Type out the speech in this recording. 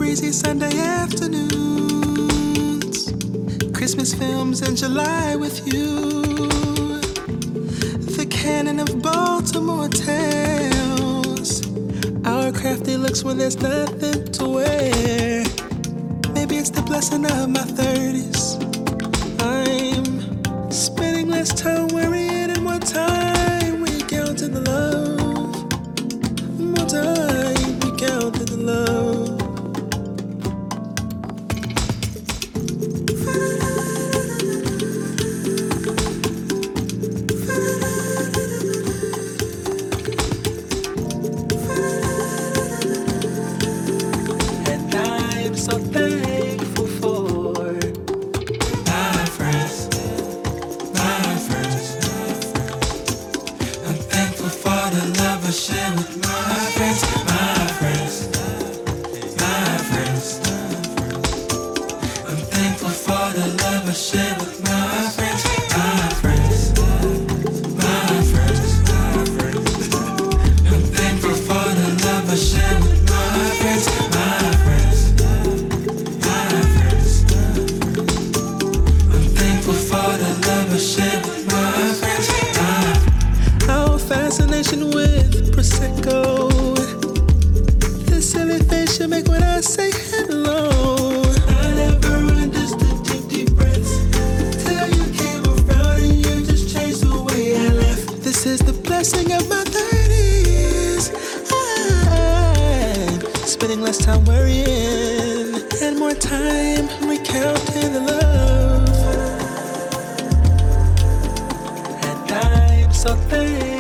breezy Sunday afternoons, Christmas films in July with you, the canon of Baltimore tales, our crafty looks when there's nothing to wear. Maybe it's the blessing of my 30s. I'm spending less time worrying and more time recounting the love. More time recounting the love. And I'm so thankful for my friends, my friends. I'm thankful for the love I share with my friends, my friends, my friends. I'm thankful for the love I share with my friends, my friends, my friends, my friends. I'm thankful for the love I share with my friends, my friends, my friends. I'm thankful for the love I share with my friends. Our fascination with Prosecco, the silly face you make when I say hello. I never understood deep breaths till you came around and you just changed the way I left. This is the blessing of my 30s. I'm spending less time worrying and more time recounting the love. And I'm so thankful